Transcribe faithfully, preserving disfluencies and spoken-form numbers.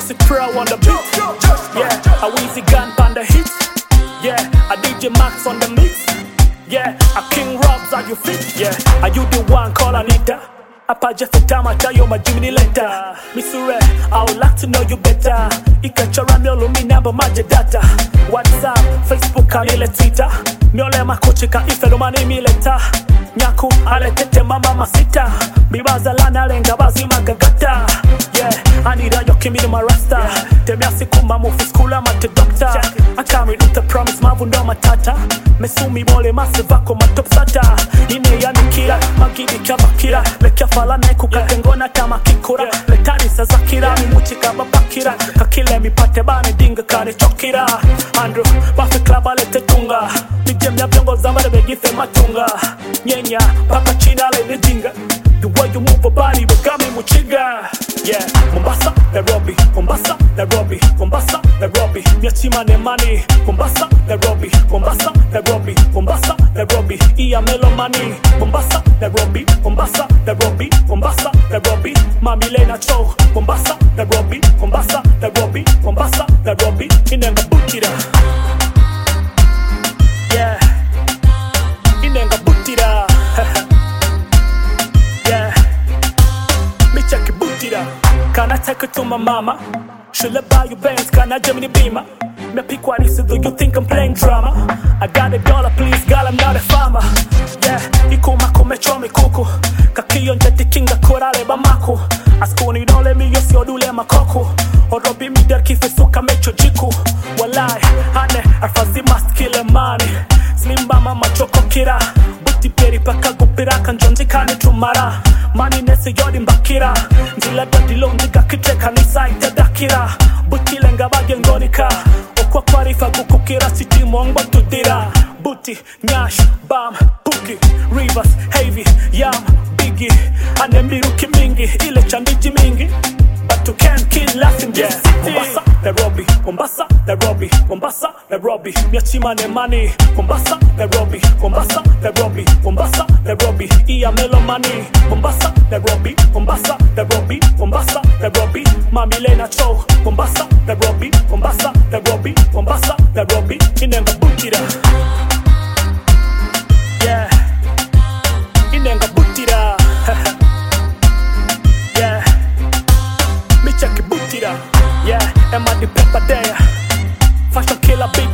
Classic Pro on the beat. Yeah, a Weezy gun on the hit. Yeah, a D J Max on the mix. Yeah, a King Robs on your feet. Yeah, are you the one call Anita? Apa just a time I tell you my Jimmy later. Missouri, I would like to know you better. Ikachora miolo minamba maje data. WhatsApp, Facebook, kanile Twitter. Miole makochika ifelo manimi leta. Nyaku, aletete mama masita. Bibaza lana lenga bazi magagata. Yeah, I need a yoke me my rasta. Tell me I see kuma mufi school I'm at the doctor. I can't read the promise mavundo matata. Mesumi mole masivako matop sata. Ine ya nikira, magidi kabakira. Lekia fala neku kakengona kama kikura. Letani sa zakira, mimuchika babakira. Kakile mi pate bane dinga kare chokira. Andrew, bafi klaba lete tunga. Nijem ya vyongo zambare begife matunga. Nyenya, papa china le nejinga. The way you move your body, but got me muchiga. Yeah, Mombasa, Nairobi, Mombasa, Nairobi, Mombasa, Nairobi. Miachima ne money, Mombasa, Nairobi, Mombasa, Nairobi, Mombasa, Nairobi. Iya melo money, Mombasa, Nairobi, Mombasa, Nairobi, Mombasa, Nairobi. Mami Lena Cho, Mombasa, Nairobi, Mombasa, Nairobi, Mombasa, Nairobi. Inenga butira. Yeah, inenga butira. Can I take it to my mama? Should I buy you bands? Can I Gemini Beamer? Me pick what is it? Do you think I'm playing drama? I got a dollar, please, girl, I'm not a farmer. Yeah, ikuma kume chomi kuku. Kakiyo njeti kinga korale bamaku. Askuni don't let me yosi odule makoko. Orobi mi der kife suka mecho jiku. Walai, hane, arfazi must kill a money. Slim bama machoko kira. Buti peri paka gupira kanjonji kani tumara. Mani nese yodi mbakira. Nzila dadilo ndiga kite kanisa itadakira. Buti lenga bagi ngonika. Okwa kwarifa gukukira siti mongba tudira. Buti, Nyash, Bam, Puki, Rivers, Heavy, Yam, Biggie. Ane miruki mingi, ile chandiji mingi. But you can't kill us in this city. Mombasa, Nairobi, Mombasa, Nairobi, Mombasa, Nairobi. Miachima ne money, Mombasa, Nairobi, Mombasa, Nairobi, Mombasa, Nairobi. Iya melo money, Mombasa, Nairobi, Mombasa, Nairobi, Mombasa, Nairobi. Mami Lena Cho, Mombasa, Nairobi, Mombasa, Nairobi, Mombasa, Nairobi. Inenga butira. Yeah, inenga butira. Yeah. Check it, boot it up. Yeah, and my the pepper there. Fashion killer, big